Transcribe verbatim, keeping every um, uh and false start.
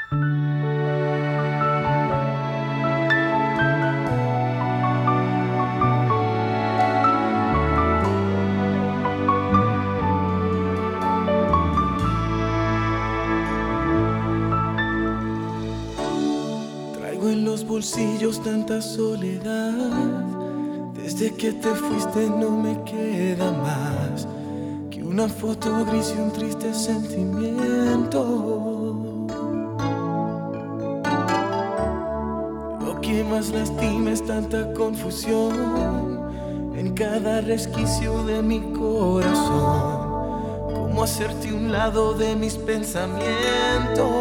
Traigo en los bolsillos tanta soledad. Desde que te fuiste no me queda más que una foto gris y un triste sentimiento. Lo que más lastima es tanta confusión en cada resquicio de mi corazón. Cómo hacerte un lado de mis pensamientos.